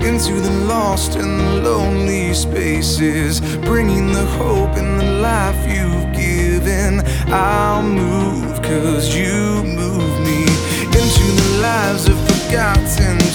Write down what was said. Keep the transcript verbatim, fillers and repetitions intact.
into the lost and the lonely spaces, bringing the hope and the life you've given. I'll move 'cause you move me into the lives of forgotten